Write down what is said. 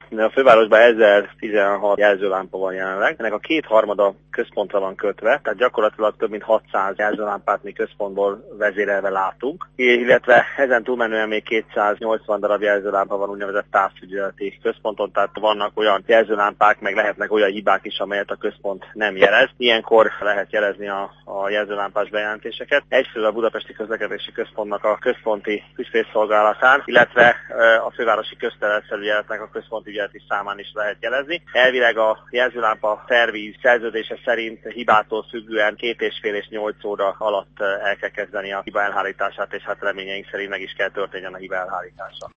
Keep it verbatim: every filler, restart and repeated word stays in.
A fővárosban ezertizenhat jelzőlámpa van jelenleg. Ennek a kétharmada központra van kötve, tehát gyakorlatilag több mint hatszáz jelzőlámpát mi központból vezérelve látunk, illetve ezen túlmenően még kétszáznyolcvan darab jelzőlámpa van úgynevezett távfügyeleti központon, tehát vannak olyan jelzőlámpák, meg lehetnek olyan hibák is, amelyet a központ nem jelez. Ilyenkor lehet jelezni a, a jelzőlámpás bejelentéseket. Egyfelől a Budapesti Közlekedési Központnak a központi ügyfélszolgálatán, illetve a fővárosi közterületfelügyeletnek a központi ügyeleti számán is lehet jelezni. Elvileg a jelzőlámpa szervíz szerződése szerint hibától függően két és fél és nyolc óra alatt el kell kezdeni a hiba elhárítását, és hát reményeink szerint meg is kell történjen a hiba elhárítása.